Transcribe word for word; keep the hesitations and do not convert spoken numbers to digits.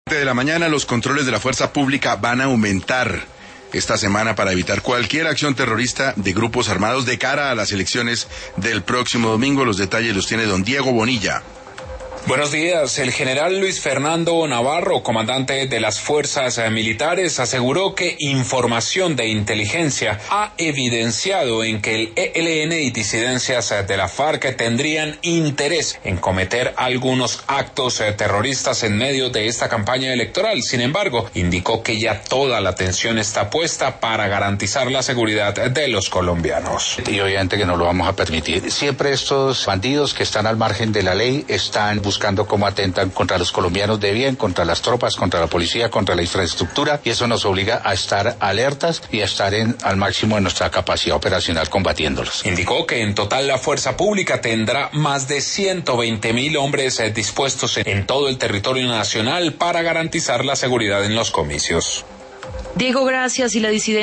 De la mañana, los controles de la fuerza pública van a aumentar esta semana para evitar cualquier acción terrorista de grupos armados de cara a las elecciones del próximo domingo. Los detalles los tiene don Diego Bonilla. Buenos días. El general Luis Fernando Navarro, comandante de las fuerzas militares, aseguró que información de inteligencia ha evidenciado en que el E L N y disidencias de la FARC tendrían interés en cometer algunos actos terroristas en medio de esta campaña electoral. Sin embargo, indicó que ya toda la atención está puesta para garantizar la seguridad de los colombianos. Y obviamente que no lo vamos a permitir. Siempre estos bandidos que están al margen de la ley están buscando buscando cómo atentan contra los colombianos de bien, contra las tropas, contra la policía, contra la infraestructura, y eso nos obliga a estar alertas y a estar en, al máximo de nuestra capacidad operacional combatiéndolos. Indicó que en total la fuerza pública tendrá más de ciento veinte mil hombres eh, dispuestos en, en todo el territorio nacional para garantizar la seguridad en los comicios. Diego, gracias. Y la disidencia